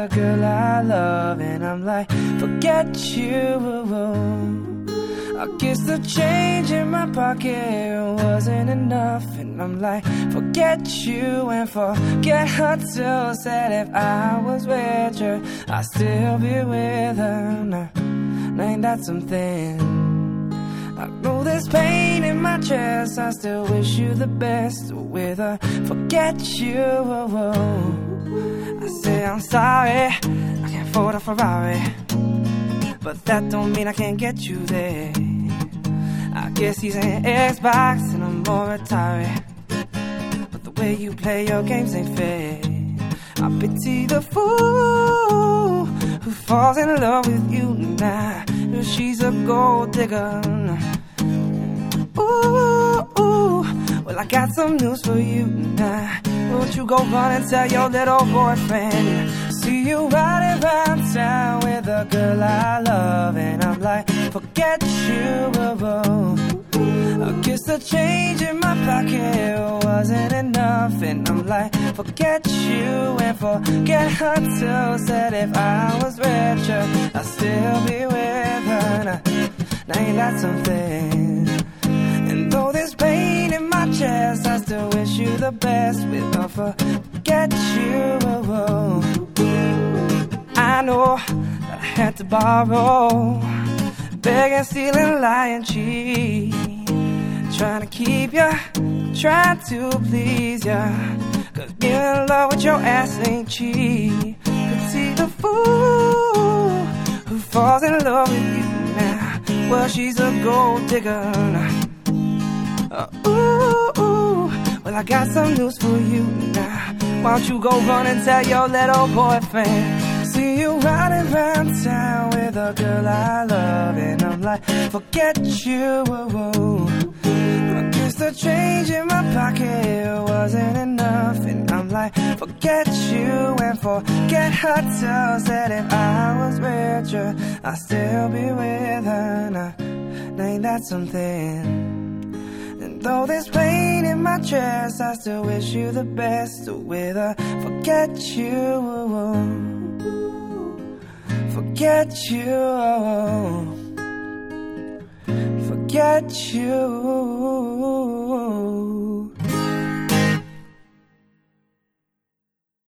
a girl I love, and I'm like, forget you. I guess the change in my pocket wasn't enough, and I'm like, forget you and forget her too. Said if I was with you, I'd still be with her. Now ain't that something? I know there's pain in my chest, I still wish you the best. With her, forget you. I say I'm sorry, I can't afford a Ferrari, but that don't mean I can't get you there. I guess he's an Xbox and I'm more Atari, but the way you play your games ain't fair. I pity the fool who falls in love with you now. She's a gold digger. Ooh, well I got some news for you now. Won't you go run and tell your little boyfriend? See you riding around town with a girl I love, and I'm like, forget you. I guess the change in my pocket wasn't enough, and I'm like, forget you and forget her too. Said if I was richer, I'd still be with her. Now ain't that something? And though there's pain in my chest, I still wish you the best. With her, forget you. I know that I had to borrow, beg and steal and lie and cheat, trying to keep ya, trying to please ya, 'cause being in love with your ass ain't cheap. Could see the fool who falls in love with you now. Well, she's a gold digger. Ooh, well I got some news for you now. Why don't you go run and tell your little boyfriend? See you riding around town with a girl I love, and I'm like, forget you. I guess the change in my pocket wasn't enough, and I'm like, forget you and forget her too. Said if I was richer, I'd still be with her. Now ain't that something? And though there's pain in my chest, I still wish you the best. With her, forget you. Forget you. Forget you.